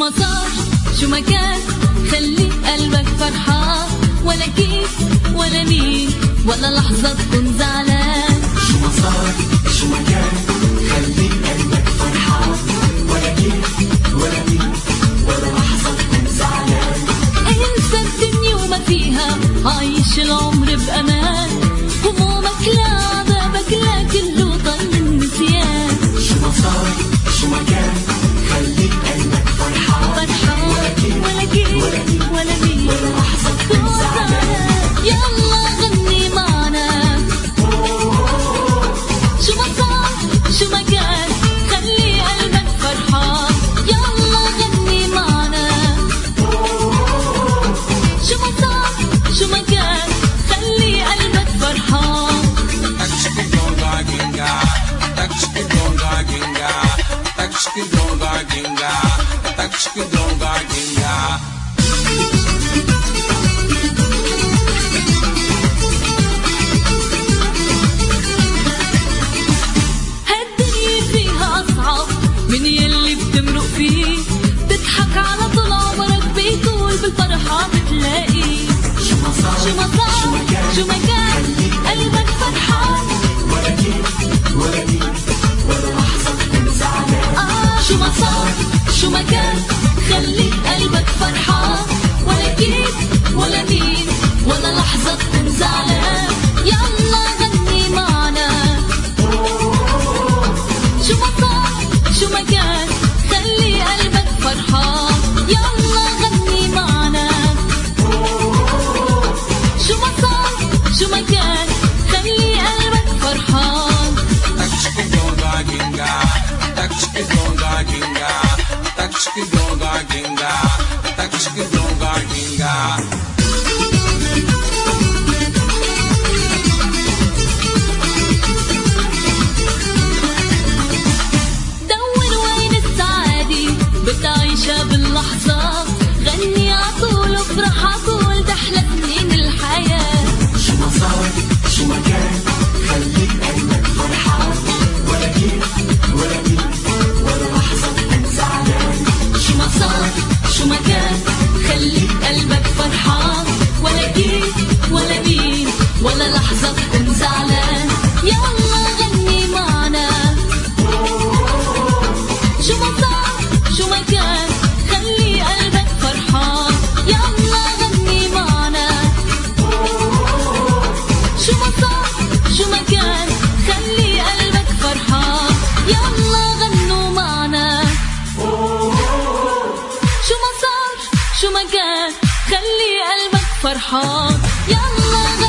ما صار شو ما كان خلي قلبك فرحان، ولا كيف ولا مين ولا لحظة تكون زعلان. شو ما صار شو ما كان خلي قلبك فرحان، ولا كيف ولا مين ولا لحظة تكون زعلان. انسى الدنيا وما فيها، عايش العمر بأمان، همومك لا عذابك لا كله طل النسيان. شو ما صار شو ما كان خلي قلبك فرحان، ولا كيف ولا مين ولا مين ولا لحظة تكون زعلان. يلا غني معنا. شو ما صار شو ما كان خلي قلبك فرحان، يلا غني معنا. شو ما صار شو ما كان خلي قلبك فرحان. هالدنيا فيها أصعب من يلي بتمرق فيه، تضحك على طول عمرك بيطول بالفرحة بتلاقي. شو ما صار شو ما صار شو ما كان قلبك فرحان، ولا كيف ولا مين ولا لحظة تكون زعلان. شو ما صار شو ما كان خلي قلبك فرحان، ولا كيف ولا مين ولا لحظة تكون زعلان. يلا غني معنا. شو ما صار شو ما كان خلي قلبك فرحان، يلا غني معنا. شو ما صار شو ما كان خلي قلبك فرحان. دور وين السعادة بتعيشها باللحظة، غني عطول وافرح عطول تحلى سنين الحياة. شو ما صار شو ما كان خلي قلبك فرحان، ولا كيف ولا مين ولا لحظة تكون زعلان. شو ما صار شو ما كان خلي قلبك فرحان، ولا كيف ولا مين ولا لحظة تكون زعلان. يلا غني معنا. شو ما صار شو ما كان خلي قلبك فرحان، يلا غني معنا. شو ما صار شو ما كان خلي قلبك فرحان، يلا غنوا معنا. شو ما صار شو ما كان خلي قلبك فرحان، يلا غنوا.